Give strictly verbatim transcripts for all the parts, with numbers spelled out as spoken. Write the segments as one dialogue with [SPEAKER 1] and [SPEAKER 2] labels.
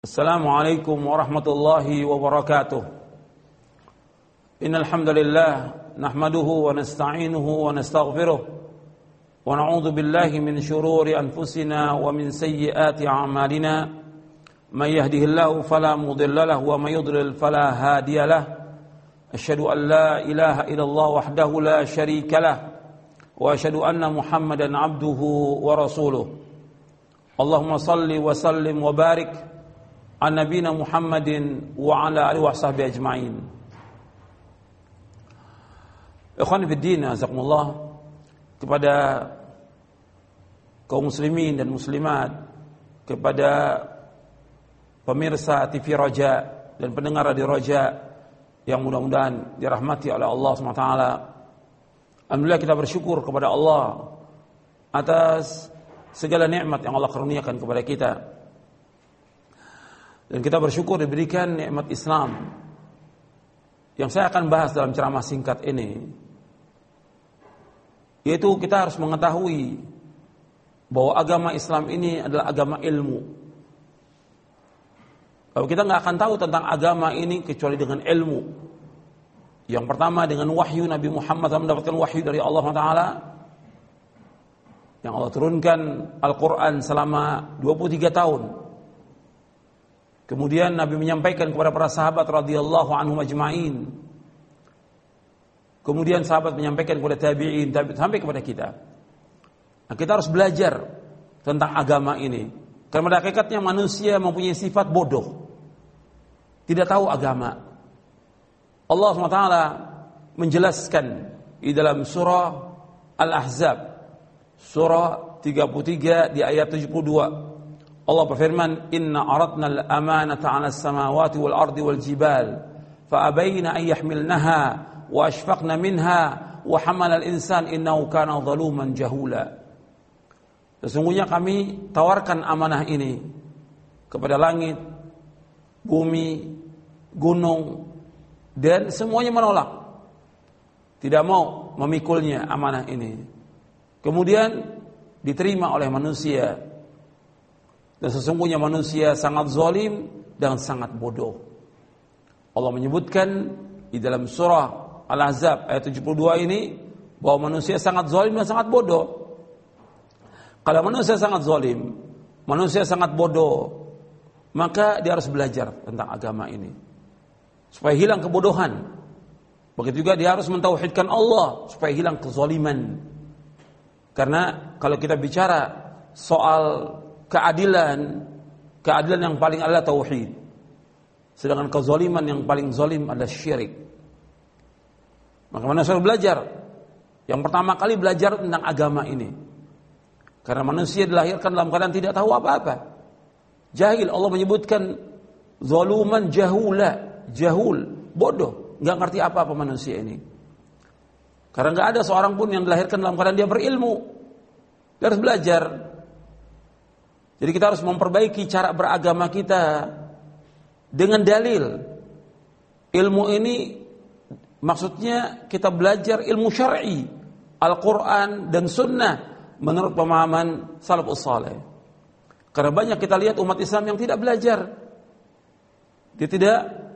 [SPEAKER 1] Assalamualaikum warahmatullahi wabarakatuh. Innal hamdalillah nahmaduhu wa nasta'inuhu wa nastaghfiruh wa na'udzu billahi min shururi anfusina wa min sayyiati a'malina. May yahdihillahu fala mudilla lahu wa may yudlil fala hadiya lahu. Asyhadu an la ilaha illallah wahdahu la syarika lahu wa asyhadu anna Muhammadan 'abduhu wa rasuluh. Allahumma shalli wa sallim wa barik an nabiyina Muhammadin wa ala alihi wa sahbihi ajma'in. Ikhwan fiddin, azakumullah, kepada kaum muslimin dan muslimat, kepada pemirsa T V Roja dan pendengar Radio Roja yang mudah-mudahan dirahmati oleh Allah subhanahu wa taala. Alhamdulillah, kita bersyukur kepada Allah atas segala nikmat yang Allah karuniakan kepada kita. Dan kita bersyukur diberikan nikmat Islam. Yang saya akan bahas dalam ceramah singkat ini, yaitu kita harus mengetahui bahwa agama Islam ini adalah agama ilmu. Kalau kita nggak akan tahu tentang agama ini kecuali dengan ilmu. Yang pertama dengan wahyu. Nabi Muhammad mendapatkan wahyu dari Allah subhanahu wa taala, yang Allah turunkan Al-Quran selama dua puluh tiga tahun. Kemudian Nabi menyampaikan kepada para sahabat radhiyallahu anhum ajma'in. Kemudian sahabat menyampaikan kepada tabi'in, tabi'in sampai kepada kita. Nah, kita harus belajar tentang agama ini. Karena pada hakikatnya manusia mempunyai sifat bodoh, tidak tahu agama. Allah subhanahu wa taala menjelaskan di dalam surah Al-Ahzab, surah tiga puluh tiga di ayat tujuh puluh dua. Allah berfirman, "Inna aradna al-amanata 'ala as-samawati wal ardi wal jibal fa abayna an yahmilnaha wa ashfaqna minha wa hamala al-insan innahu kana zaluman jahula." Sesungguhnya kami tawarkan amanah ini kepada langit, bumi, gunung, dan semuanya menolak. Tidak mau memikulnya amanah ini. Kemudian diterima oleh manusia. Dan sesungguhnya manusia sangat zalim dan sangat bodoh. Allah menyebutkan di dalam surah Al-Ahzab ayat tujuh puluh dua ini bahwa manusia sangat zalim dan sangat bodoh. Kalau manusia sangat zalim, manusia sangat bodoh, maka dia harus belajar tentang agama ini supaya hilang kebodohan. Begitu juga dia harus mentauhidkan Allah supaya hilang kezaliman. Karena kalau kita bicara soal keadilan, keadilan yang paling adalah tauhid. Sedangkan kezaliman yang paling zalim adalah syirik. Maka manusia harus belajar. Yang pertama kali belajar tentang agama ini. Karena manusia dilahirkan dalam keadaan tidak tahu apa-apa. Jahil. Allah menyebutkan zaluman jahula, jahul, bodoh, enggak ngerti apa-apa manusia ini. Karena enggak ada seorang pun yang dilahirkan dalam keadaan dia berilmu. Dia harus belajar. Jadi kita harus memperbaiki cara beragama kita dengan dalil. Ilmu ini maksudnya kita belajar ilmu syar'i, Al-Quran dan Sunnah menurut pemahaman salafus saleh. Karena banyak kita lihat umat Islam yang tidak belajar. Dia tidak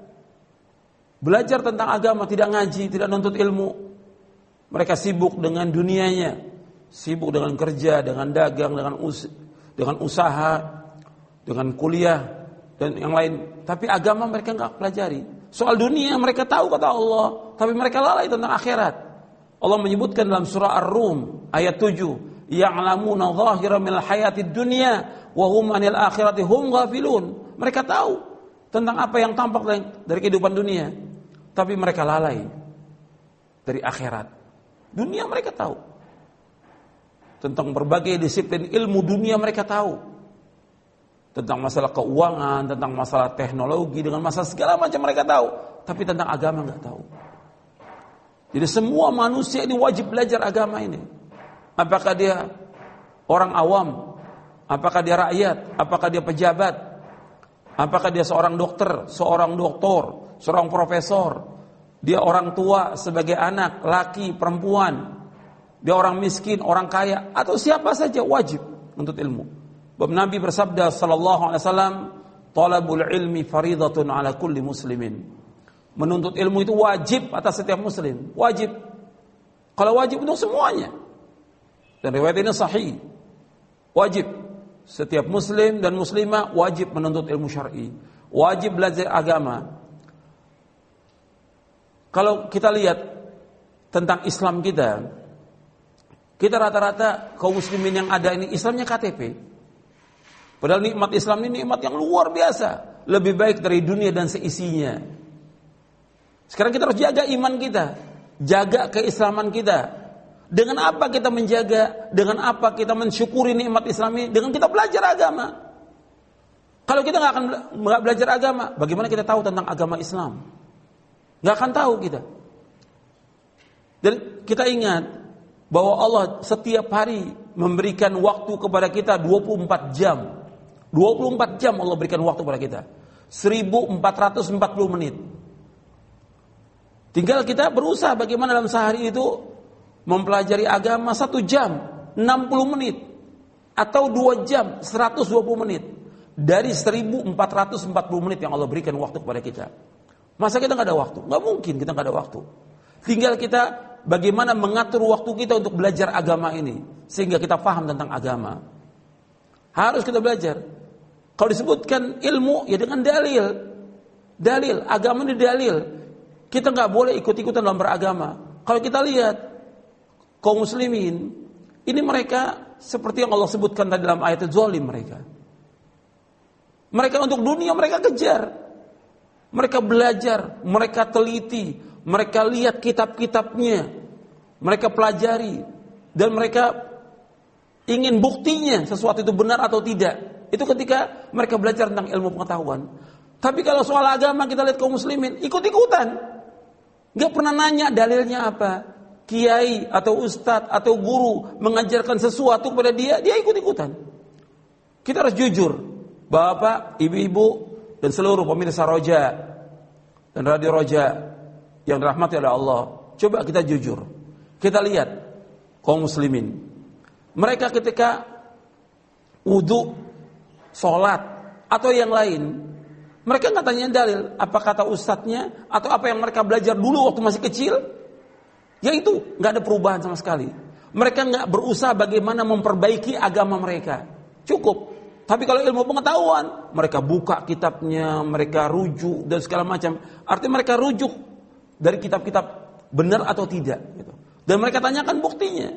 [SPEAKER 1] belajar tentang agama, tidak ngaji, tidak nuntut ilmu. Mereka sibuk dengan dunianya, sibuk dengan kerja, dengan dagang, dengan usaha, dengan usaha, dengan kuliah dan yang lain. Tapi agama mereka enggak pelajari. Soal dunia mereka tahu kata Allah, tapi mereka lalai tentang akhirat. Allah menyebutkan dalam surah Ar-Rum ayat tujuh, "Ya'lamuna zahiran minal hayatid dunya wa hum 'anil akhirati hum ghafilun." Mereka tahu tentang apa yang tampak dari kehidupan dunia, tapi mereka lalai dari akhirat. Dunia mereka tahu. Tentang berbagai disiplin ilmu dunia mereka tahu. Tentang masalah keuangan, tentang masalah teknologi, dengan masalah segala macam mereka tahu. Tapi tentang agama enggak tahu. Jadi semua manusia ini wajib belajar agama ini. Apakah dia orang awam, apakah dia rakyat, apakah dia pejabat, apakah dia seorang dokter, seorang doktor, seorang profesor, dia orang tua sebagai anak, laki, perempuan, dia orang miskin, orang kaya, atau siapa saja wajib menuntut ilmu. Sebab Nabi bersabda sallallahu alaihi wasallam, talabul ilmi faridatun ala kulli muslimin. Menuntut ilmu itu wajib atas setiap muslim, wajib. Kalau wajib untuk semuanya. Dan riwayat ini sahih. Wajib. Setiap muslim dan muslimah wajib menuntut ilmu syar'i. Wajib belajar agama. Kalau kita lihat tentang Islam kita, kita rata-rata kaum muslimin yang ada ini Islamnya K T P. Padahal nikmat Islam ini nikmat yang luar biasa, lebih baik dari dunia dan seisinya. Sekarang kita harus jaga iman kita, jaga keislaman kita. Dengan apa kita menjaga? Dengan apa kita mensyukuri nikmat Islam ini? Dengan kita belajar agama. Kalau kita nggak akan belajar agama, bagaimana kita tahu tentang agama Islam? Nggak akan tahu kita. Dan kita ingat bahwa Allah setiap hari memberikan waktu kepada kita dua puluh empat jam. dua puluh empat jam Allah berikan waktu kepada kita. seribu empat ratus empat puluh menit. Tinggal kita berusaha bagaimana dalam sehari itu mempelajari agama satu jam, enam puluh menit. Atau dua jam, seratus dua puluh menit. Dari seribu empat ratus empat puluh menit yang Allah berikan waktu kepada kita. Masa kita nggak ada waktu? Nggak mungkin kita nggak ada waktu. Tinggal kita bagaimana mengatur waktu kita untuk belajar agama ini. Sehingga kita paham tentang agama. Harus kita belajar. Kalau disebutkan ilmu, ya dengan dalil. Dalil, agama ini dalil. Kita nggak boleh ikut-ikutan dalam beragama. Kalau kita lihat kaum muslimin, ini mereka seperti yang Allah sebutkan tadi dalam ayat zalim mereka. Mereka untuk dunia mereka kejar. Mereka belajar, mereka teliti, mereka lihat kitab-kitabnya, mereka pelajari, dan mereka ingin buktinya sesuatu itu benar atau tidak. Itu ketika mereka belajar tentang ilmu pengetahuan. Tapi kalau soal agama kita lihat kaum muslimin ikut-ikutan, nggak pernah nanya dalilnya apa. Kiai atau ustadz atau guru mengajarkan sesuatu kepada dia, dia ikut-ikutan. Kita harus jujur, bapak, ibu-ibu, dan seluruh pemirsa Roja dan Radio Roja yang dirahmati oleh Allah. Coba kita jujur. Kita lihat kaum muslimin. Mereka ketika wudu, sholat, atau yang lain, mereka nggak tanya dalil. Apa kata ustadznya, atau apa yang mereka belajar dulu waktu masih kecil. Yaitu nggak ada perubahan sama sekali. Mereka nggak berusaha bagaimana memperbaiki agama mereka. Cukup. Tapi kalau ilmu pengetahuan, mereka buka kitabnya, mereka rujuk dan segala macam. Artinya mereka rujuk dari kitab-kitab benar atau tidak. Gitu. Dan mereka tanyakan buktinya.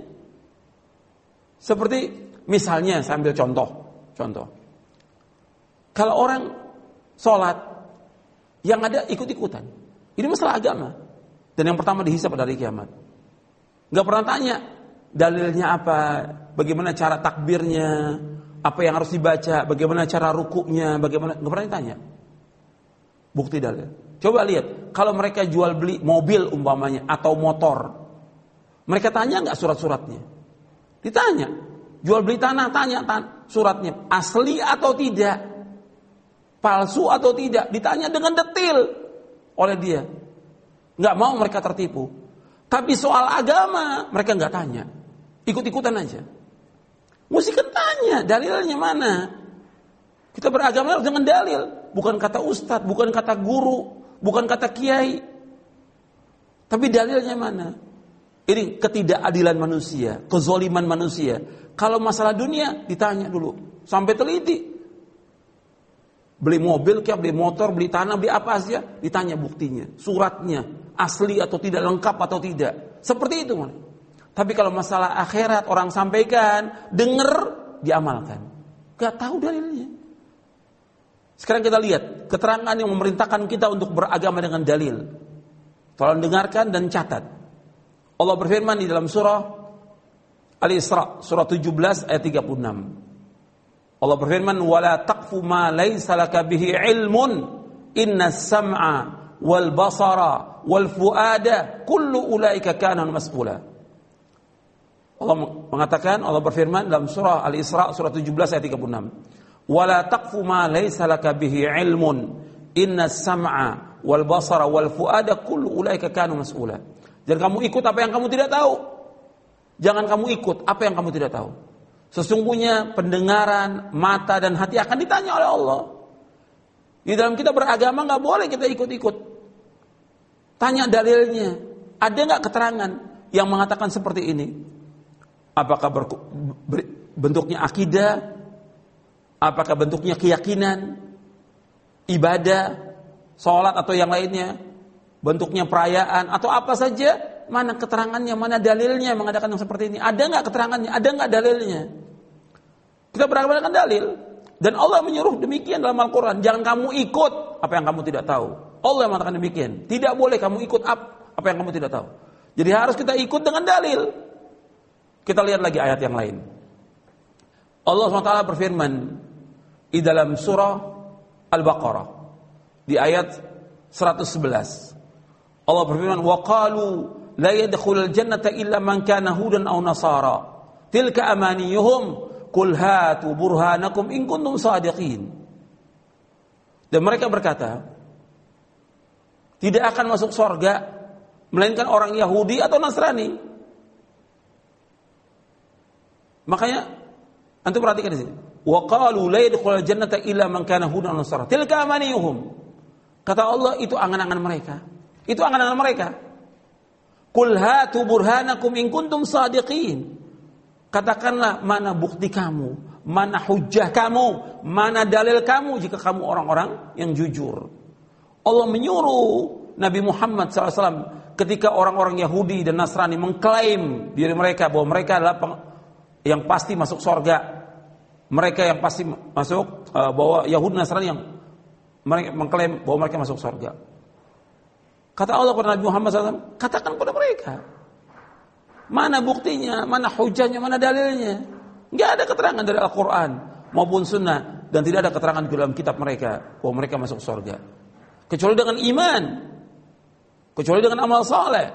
[SPEAKER 1] Seperti misalnya, saya ambil contoh. Contoh. Kalau orang sholat, yang ada ikut-ikutan. Ini masalah agama. Dan yang pertama dihisab dari kiamat. Gak pernah tanya dalilnya apa, bagaimana cara takbirnya, apa yang harus dibaca, bagaimana cara rukuknya, bagaimana, nggak pernah ditanya. Bukti dalil. Coba lihat, kalau mereka jual beli mobil umpamanya atau motor, mereka tanya nggak surat-suratnya? Ditanya. Jual beli tanah, tanya tan suratnya asli atau tidak, palsu atau tidak, ditanya dengan detail oleh dia. Nggak mau mereka tertipu. Tapi soal agama mereka nggak tanya, ikut-ikutan aja. Mesti kan tanya, dalilnya mana? Kita beragama harus dengan dalil, bukan kata ustadz, bukan kata guru, bukan kata kiai. Tapi dalilnya mana? Ini ketidakadilan manusia, kezoliman manusia. Kalau masalah dunia ditanya dulu, sampai teliti. Beli mobil, kayak beli motor, beli tanah, beli apa aja, ditanya buktinya, suratnya, asli atau tidak, lengkap atau tidak. Seperti itu, man. Tapi kalau masalah akhirat orang sampaikan, dengar, diamalkan. Gak tahu dalilnya. Sekarang kita lihat keterangan yang memerintahkan kita untuk beragama dengan dalil. Tolong dengarkan dan catat. Allah berfirman di dalam surah Al-Isra, surah tujuh belas ayat tiga puluh enam. Allah berfirman, "Wala taqfu ma laysa laka bihi ilmun, innas sam'a wal basara wal fuada kullu ulaika kana mas'ula." Allah mengatakan, Allah berfirman dalam surah Al-Isra surah tujuh belas ayat tiga puluh enam. "Wala taqfu ma laysa laka bihi ilmun, innas sam'a wal basara wal fuada kullu ulaika kana mas'ula." Jangan kamu ikut apa yang kamu tidak tahu. Jangan kamu ikut apa yang kamu tidak tahu. Sesungguhnya pendengaran, mata dan hati akan ditanya oleh Allah. Di dalam kita beragama nggak boleh kita ikut-ikut. Tanya dalilnya. Ada nggak keterangan yang mengatakan seperti ini? Apakah ber, ber, bentuknya akidah? Apakah bentuknya keyakinan? Ibadah? Sholat atau yang lainnya? Bentuknya perayaan? Atau apa saja? Mana keterangannya? Mana dalilnya mengatakan yang seperti ini? Ada nggak keterangannya? Ada nggak dalilnya? Kita beragama dengan dalil. Dan Allah menyuruh demikian dalam Al-Quran. Jangan kamu ikut apa yang kamu tidak tahu. Allah yang mengatakan demikian. Tidak boleh kamu ikut apa yang kamu tidak tahu. Jadi harus kita ikut dengan dalil. Kita lihat lagi ayat yang lain. Allah subhanahu wa taala berfirman di dalam surah Al-Baqarah di ayat seratus sebelas. Allah berfirman, "Wa qalu la yadkhulul jannata illa man kana hudan aw nasara. Tilka amaniyuhum. Qul hatu burhanakum in kuntum shadiqin." Dan mereka berkata, tidak akan masuk surga melainkan orang Yahudi atau Nasrani. Makanya antum perhatikan di sini. Wa qalu la yadkhulul jannata illa man kana hudan aw nasara. Tilka amaniyuhum. Kata Allah, itu angan-angan mereka. Itu angan-angan mereka. Qul hatu burhanakum in kuntum shadiqin. Katakanlah mana bukti kamu, mana hujjah kamu, mana dalil kamu jika kamu orang-orang yang jujur. Allah menyuruh Nabi Muhammad shallallahu alaihi wasallam ketika orang-orang Yahudi dan Nasrani mengklaim diri mereka bahwa mereka adalah yang pasti masuk surga. Mereka yang pasti masuk, bahwa Yahudi dan Nasrani yang mereka mengklaim bahwa mereka masuk surga. Kata Allah kepada Nabi Muhammad shallallahu alaihi wasallam, katakan kepada mereka, mana buktinya, mana hujahnya, mana dalilnya? Enggak ada keterangan dari Al-Quran maupun Sunnah, dan tidak ada keterangan di dalam kitab mereka bahwa mereka masuk surga, kecuali dengan iman, kecuali dengan amal saleh.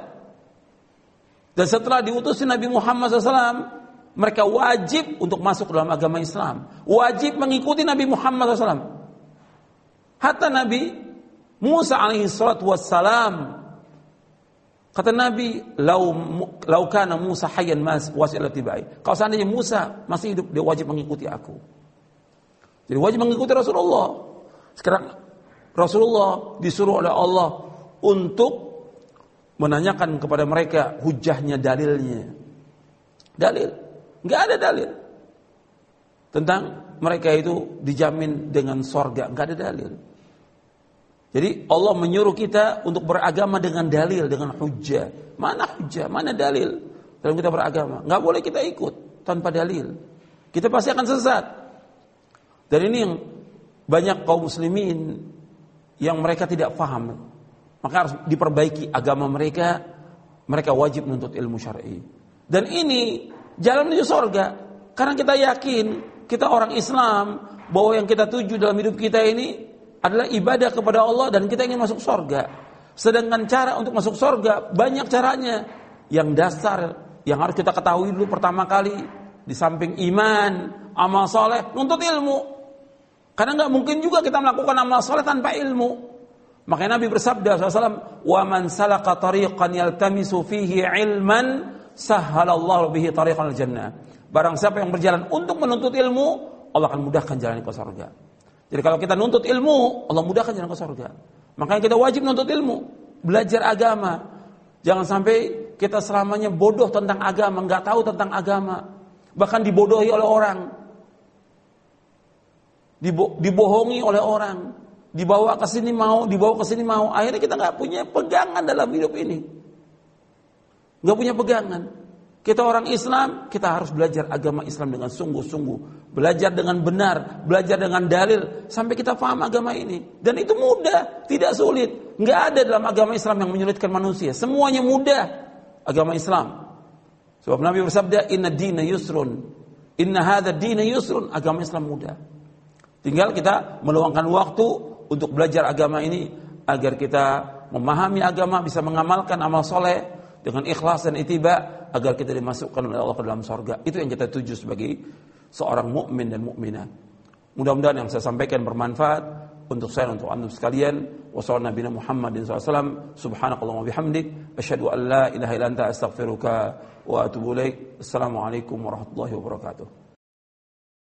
[SPEAKER 1] Dan setelah diutus Nabi Muhammad shallallahu alaihi wasallam, mereka wajib untuk masuk dalam agama Islam, wajib mengikuti Nabi Muhammad shallallahu alaihi wasallam. Hatta Nabi Musa alaihi salatu wassalam, kata Nabi, lau lau kana Musa hayyan mas wasil tibai. Kalau seandainya Musa masih hidup, dia wajib mengikuti aku. Jadi wajib mengikuti Rasulullah. Sekarang Rasulullah disuruh oleh Allah untuk menanyakan kepada mereka hujahnya, dalilnya. Dalil, enggak ada dalil tentang mereka itu dijamin dengan surga, enggak ada dalil. Jadi Allah menyuruh kita untuk beragama dengan dalil, dengan hujjah. Mana hujjah, mana dalil dalam kita beragama? Nggak boleh kita ikut tanpa dalil. Kita pasti akan sesat. Dan ini yang banyak kaum muslimin yang mereka tidak paham. Maka harus diperbaiki agama mereka. Mereka wajib menuntut ilmu syar'i. Dan ini jalan menuju surga. Karena kita yakin, kita orang Islam, bahwa yang kita tuju dalam hidup kita ini adalah ibadah kepada Allah dan kita ingin masuk surga. Sedangkan cara untuk masuk surga banyak caranya. Yang dasar yang harus kita ketahui dulu pertama kali, di samping iman, amal soleh, nuntut ilmu. Karena nggak mungkin juga kita melakukan amal soleh tanpa ilmu. Makanya Nabi bersabda shallallahu alaihi wasallam, "Wa man salaka tariqan yaltamisu fihi ilman, sahhalallahu bihi tariqal jannah." Barang siapa yang berjalan untuk menuntut ilmu, Allah akan mudahkan jalan ke surga. Jadi kalau kita nuntut ilmu, Allah mudahkan jalan ke surga. Makanya kita wajib nuntut ilmu, belajar agama. Jangan sampai kita selamanya bodoh tentang agama, nggak tahu tentang agama, bahkan dibodohi oleh orang, Dibo- dibohongi oleh orang, dibawa ke sini mau, dibawa ke sini mau. Akhirnya kita nggak punya pegangan dalam hidup ini, nggak punya pegangan. Kita orang Islam, kita harus belajar agama Islam dengan sungguh-sungguh. Belajar dengan benar, belajar dengan dalil, sampai kita paham agama ini. Dan itu mudah, tidak sulit. Nggak ada dalam agama Islam yang menyulitkan manusia. Semuanya mudah, agama Islam. Sebab Nabi bersabda, Inna dina yusrun. Inna hadha dina yusrun. Agama Islam mudah. Tinggal kita meluangkan waktu untuk belajar agama ini, agar kita memahami agama, bisa mengamalkan amal soleh dengan ikhlas dan ittiba, agar kita dimasukkan oleh Allah ke dalam surga. Itu yang kita tuju sebagai seorang mukmin dan mukminah. Mudah-mudahan yang saya sampaikan bermanfaat untuk saya dan untuk antum sekalian. Wassallallahu Nabi Muhammadin sallallahu alaihi wasallam. Subhanakallahumma bihamdik, asyhadu an la ilaha illa anta astaghfiruka wa atubu ilaik. Assalamualaikum warahmatullahi wabarakatuh.